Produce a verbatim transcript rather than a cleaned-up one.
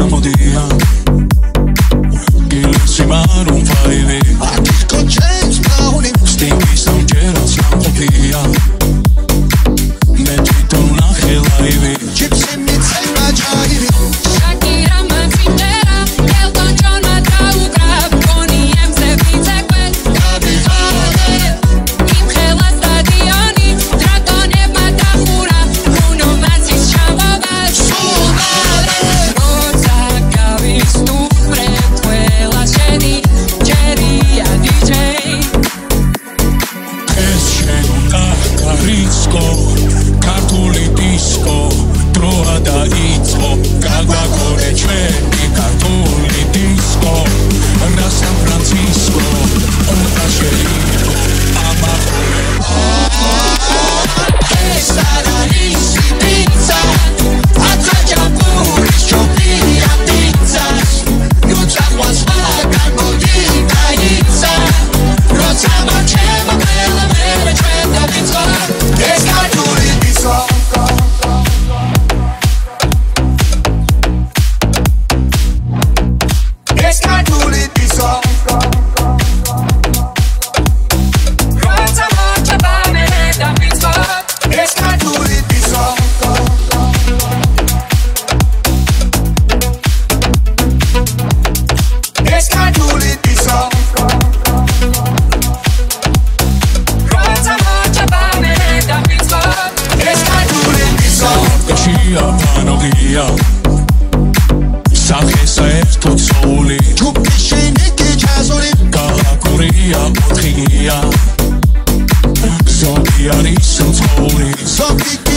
გამოდია გილსიმარ უმფაივი აკიკო ჯეიმს ბრაუნი სტინგის ამჯერაც ნამყოფია მე თვითონ ნახე ლაივი ჩიპსი მიცემა ჯაივი შაკირა მანცინერა ელტონ ჯონმა დაუკრა კონიემზე ვიძეკვე გაბიხალე იმ ხელა სტადიონი დრაკონებმა დახურა ბრუნო მასის ჩამოვა სულბალე როცა გავისტუმრე ყველა შენი ჯერია დიჯეი ეს შენდა კარიცკო ქართული დისკო დროა დაიწყო გაგვაგონე ჩვენი ქართული დისკო რა სან ფრანცისკო უნდა შეიყო ამაყოლე ეს არის პიცა აცაჭაპურის ჩოპია პიცას ნუ წაყვანს მაგარ მოდი გაიცა როცა მარჩება ყველა მერე ჩვენ დავიწყო ეს ქართული დისკო ეს ქართული დისკო როცა მარჩება მერე დავიწყო ეს ქართული დისკო ეს ქართული დისკო როცა მარჩება მერე დავიწყო ეს ქართული დისკო ჩია პანოგია სახე საერთოდ სული ჩუქი შენიკი ჩაზური გალაკურია ოთხია ზოგი არის უცხოური ზოგი